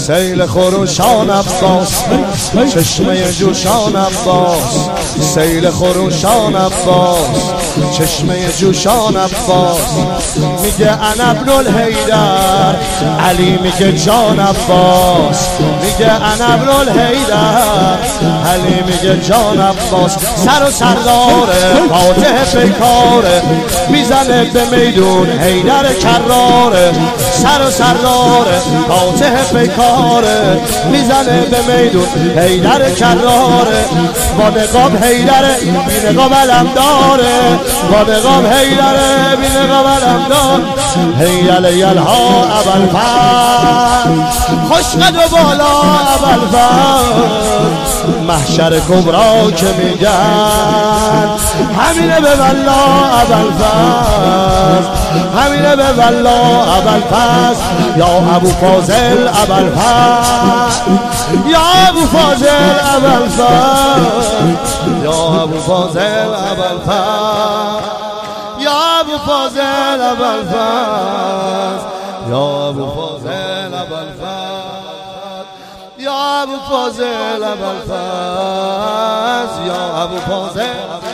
سیل خروشان عباس، چشمه جوشان عباس، سیل خروشان عباس، چشمه جوشان عباس. میگه انا ابن الحیدر، علی میگه جان عباس. میگه انا ابن الحیدر، علی میگه جان عباس. سر و سرداره، فاتح پیکاره، میزنه به میدون حیدر کراره. سر و سرداره، فاتح پیکاره، میزنه به میدون حیدر کراره. با نقاب حیدره، بی نقاب علم داره. با نقاب حیدره، بی نقاب علم داره. حیل یلها ابوالفضل، خوش قد و بالا ابوالفضل. محشر کبرا که میگن همینه به والله ابوالفضل، همینه به والله ابوالفضل. یا ابو فاضل ابوالفضل، یا ابو فاضل ابوالفضل، یا ابو فاضل ابوالفضل، یا ابو فاضل ابوالفضل، یا ابو فاضل ابوالفضل، یا ابو فاضل ابوالفضل، یا ابو فاضل،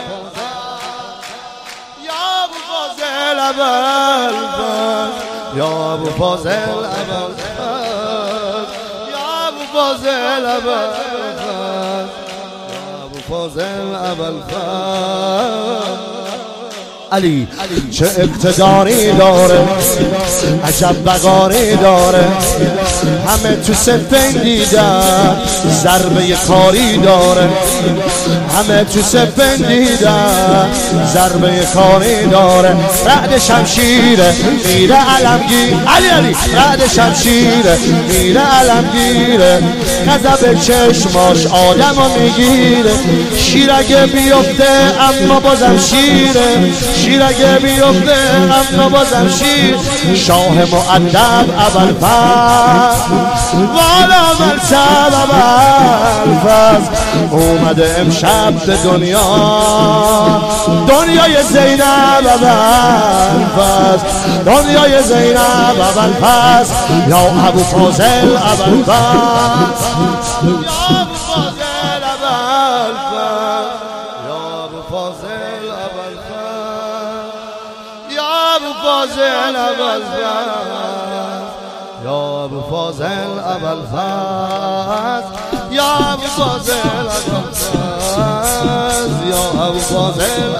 یا ابو فاضل ابوالفضل، یا ابو فاضل ابوالفضل، یا ابو فاضل ابوالفضل، یا ابو فاضل ابوالفضل. علی چه اقتداری داره، عجب بقاری داره. همه تو سفین دیدن ضربه کاری داره. همه تو سفین دیدن ضربه کاری داره. رعد شمشیره میره علمگیر، علی علی رعد شمشیره میره علمگیره. غضب چشماش آدمو میگیره. شیر اگه بیفته اما بازم شیره، شیر اگه بیفته اما بازم شیر. شاه مؤدب ابوالفضل، والا مرتب ابوالفضل. اومده امشب به دنیا، دنیای زینب ابوالفضل، دنیای زینب ابوالفضل. یا ابو فاضل ابوالفضل، یا ابو فاضل ابوالفضل، یا ابو فاضل ابوالفضل، یا ابو فاضل ابوالفضل، یا ابو فاضل ابوالفضل، یا ابو فاضل ابوالفضل، یا ابو فاضل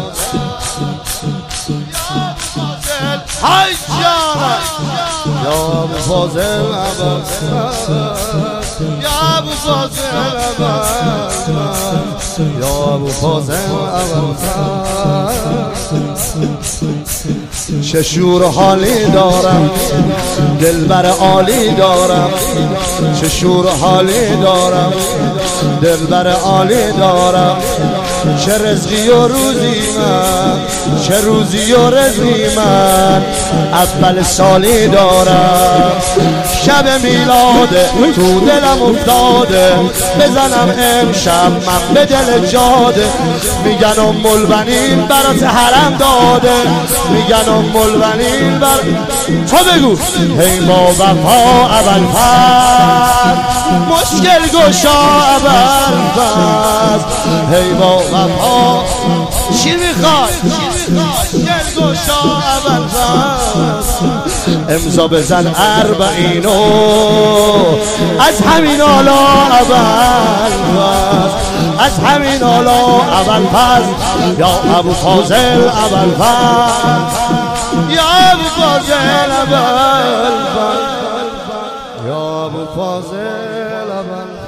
های جان، یا ابو فاضل ابوالفضل، یا ابو فاضل ابوالفضل، یا ابو فاضل ابوالفضل. چه شور حالی دارم، دلبر عالی دارم. چه شور حالی دارم، دلبر عالی دارم. چه رزقی و روزی من، چه روزی و رزقی من. اول سالی دارم، شب میلاده تو دلم افتاده. بزنم امشب من به دل جاده. میگن ام البنین برات حرم داده، میگن ام البنین بر تو بگو. هی با وفا ابوالفضل، مشکل گشا ابوالفضل. هی با وفا چی میخوای، مشکل گشا ابوالفضل. امضا بزن اربعینو از همین حالا ابوالفضل، از همین حالا ابوالفضل. یا ابو فاضل ابوالفضل، یا ابو فاضل ابوالفضل، یا ابو فاضل ابوالفضل.